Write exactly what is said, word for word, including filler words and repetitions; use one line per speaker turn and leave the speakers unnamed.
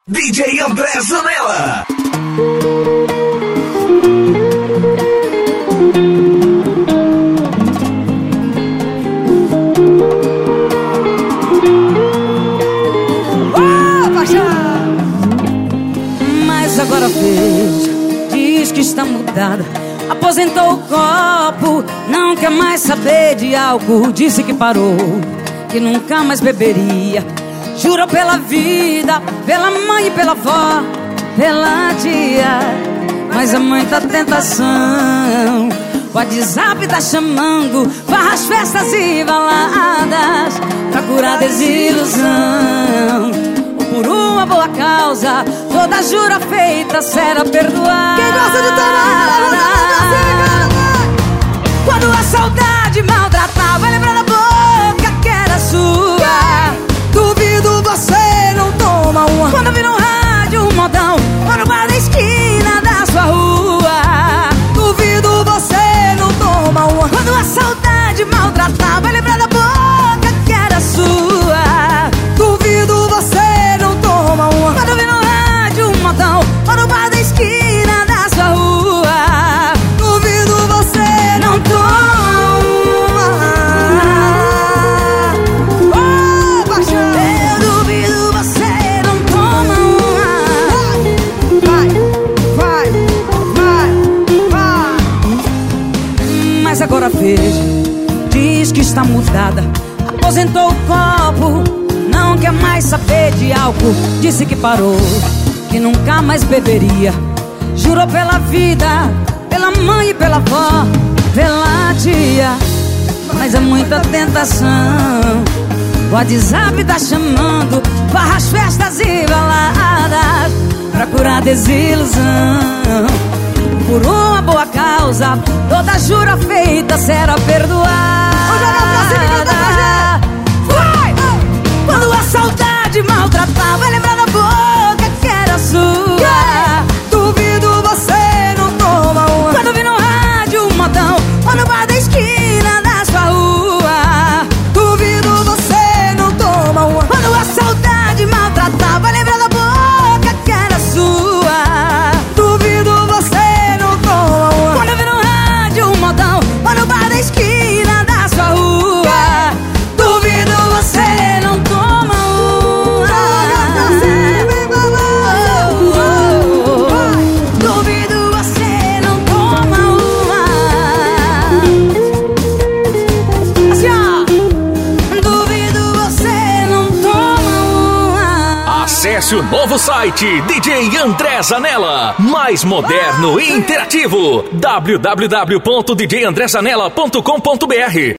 D J André Zanella.
Oh, paixão! Mas agora veja, diz que está mudada. Aposentou o copo, não quer mais saber de álcool. Disse que parou, que nunca mais beberia. Jurou pela vida, pela mãe e pela avó, pela tia. Mas é muita tentação. O WhatsApp tá chamando, farras, festas e baladas, pra curar desilusão. Por uma boa causa, toda jura feita será perdoada.
Quem gosta de tomar,
quando a saudade maltratar, vai lembrar da boca que era sua.
Duvido você não toma uma.
Quando vira um rádio, um modão, ou no bar da esquina da sua rua.
Duvido você não toma uma.
Quando a saudade maltratar, vai lembrar da boca que era sua.
Duvido você não toma uma.
Quando vira um rádio, um modão, ou no bar da esquina da sua rua.
Duvido você não toma uma. Oh, paixão!
Eu duvido você não toma uma.
Vai, vai, vai, vai.
Mas agora veja, diz que está mudada. Aposentou o copo, não quer mais saber de álcool. Disse que parou, que nunca mais beberia. Jurou pela vida, pela mãe e pela avó, pela tia. Mas é muita tentação. O WhatsApp tá chamando, farras, festas e baladas, pra curar desilusão. Por uma boa causa, toda jura feita será perdoada. Vai! Quando a saudade maltratar, vai lembrar da boca que era sua.
Duvido você não toma uma.
Quando vir no rádio, um modão, ou no bar da esquina da sua rua.
Duvido você não toma uma.
Quando a saudade maltratar, vai lembrar da boca que era sua.
Duvido você não toma uma.
Quando vir no rádio, um modão, ou no bar da esquina da sua rua. Duvido você não toma uma. Duvido você não toma uma. Assim, ó. Duvido você não toma uma.
Acesse o novo site D J André Zanella, mais moderno e interativo. w w w ponto d j andré zanella ponto com ponto b r